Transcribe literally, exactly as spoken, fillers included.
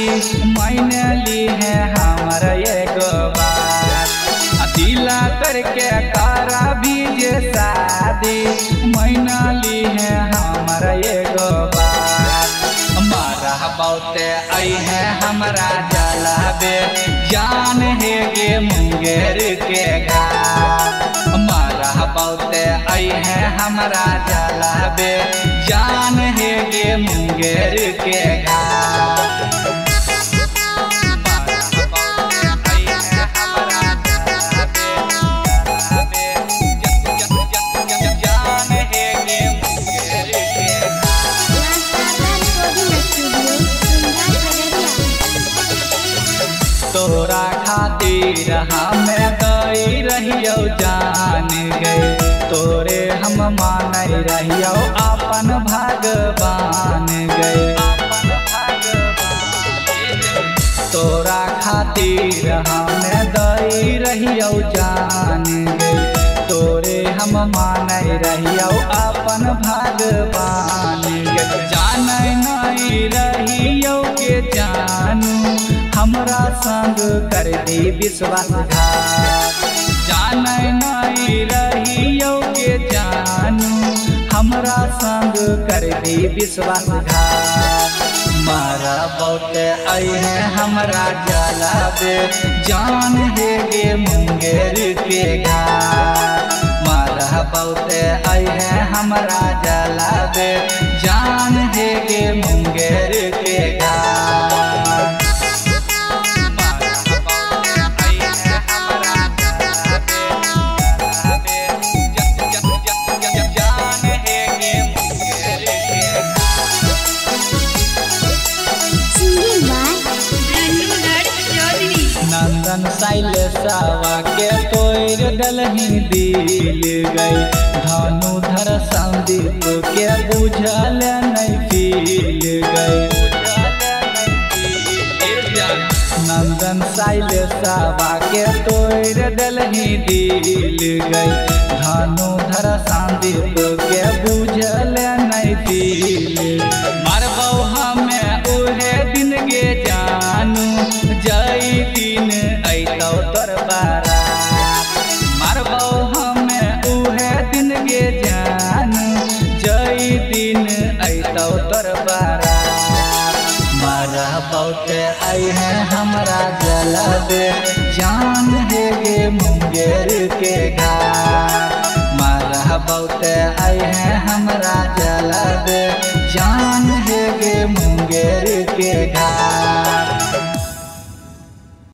शादी मैंने ली है हमारा एगो बात दिला करके करा बीजे शादी मैंने ली है हमारा एगो बात हमारा बहुते आई है हमारा जलाबे जान है गे मुंगेर के घाट हमारा बहुते आई है हमारा जलाबे जान है गे मुंगेर के घाट तोरा खातिर हमें गई रहियो जान गए तोरे हम मान रहियो अपन भगवान गए तोरा खातिर हमें गई रहियो जान गए तोरे हम मान रहियो अपन भगवान गए जान नहीं रहियो के जानू हमरा संग कर दी विश्वासघात जान नहीं रहियो के जानू हमरा संग कर दी विश्वासघात मारा बहुते आई है हमरा जलाबे जान है गे मुंगेर के घाट मारा बहुते आई है हमरा जलाबे जान है गे मुंगेर के घाट नंदन शैलेशवा के तोड़ डलही दिल गई धनुधर संदीप के बुझल नहीं फील गई नंदन शैलेशवा के तोड़ डलही दिल गई धनुधर संदीप के बुझल नहीं फील मरबौ हमें उहे दिन गे जानू जई दिन अतौ तोर बारात मरबौ हमें उहे दिन गे जानू जई दिन अतौ तोर बारात मारा बहुते आई है हमरा जलाबे जान है गे मुंगेर के घाट मारा बहुते आई है हमरा जलाबे जान है गे मुंगेर के घाट।